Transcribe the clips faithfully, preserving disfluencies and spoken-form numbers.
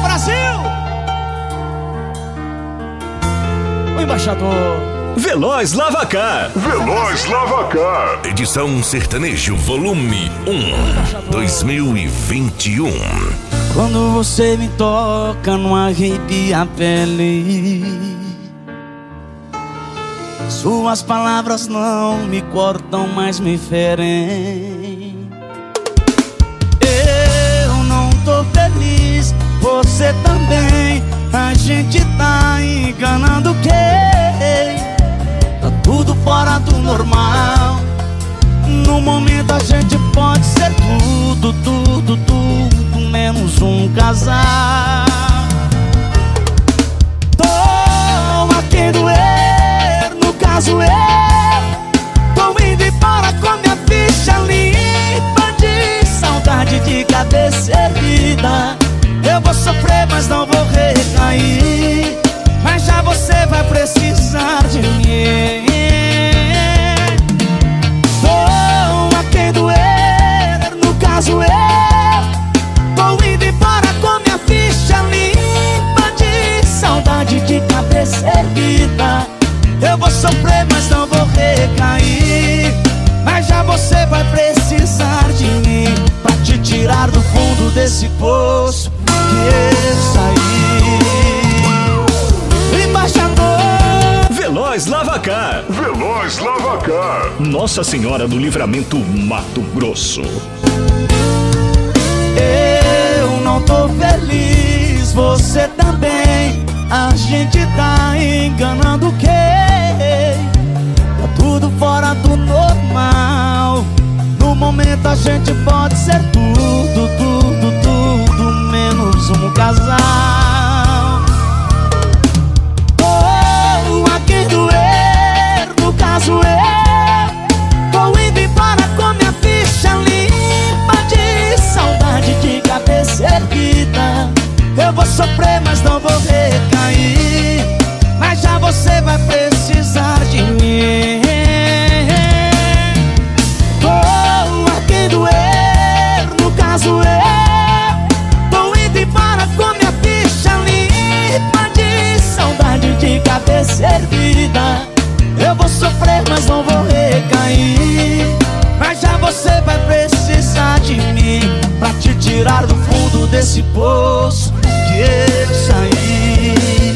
Brasil! O embaixador Veloz Lavacar. Veloz Lavacar. Edição Sertanejo Volume um, dois mil e vinte e um. Quando você me toca, não arrepia a pele. Suas palavras não me cortam, mas me ferem. Eu não tô feliz, você também. A gente tá enganando quem? Tá tudo fora do normal. No momento a gente pode ser tudo, tudo, tudo menos um casal. Tô a quem doer, no caso eu tô indo embora com minha ficha limpa de saudade de cabeça erguida. Eu vou sofrer, mas não vou recair. Mas já você vai precisar de mim. Tô a quem doer, no caso eu tô indo embora com minha ficha limpa de saudade de cabeça erguida. Eu vou sofrer, mas não vou recair. Mas já você vai precisar de mim pra te tirar do fundo desse poço que eu saí. Embaixador Veloz Lavacar. Veloz Lavacar. Nossa Senhora do Livramento, Mato Grosso. Eu não tô feliz, você também. A gente tá enganando quem? Tá tudo fora do normal. No momento a gente pode ser tudo, tudo, tudo menos um casal. Tô a quem doer, no caso eu tô indo embora com minha ficha limpa de saudade de cabeça erguida. Eu vou sofrer, mas não vou recair. Mas já você vai precisar de mim. Tô a quem doer, no caso eu tô indo embora com minha ficha limpa de saudade de cabeça erguida. Eu vou sofrer, mas não vou recair. Mas já você vai precisar de mim pra te tirar do fundo desse poço que eu saí.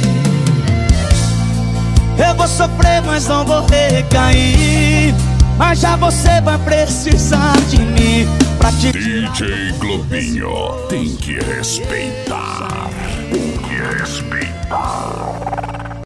Eu vou sofrer, mas não vou recair. Mas já você vai precisar de mim pra te... D J Globinho tem que respeitar.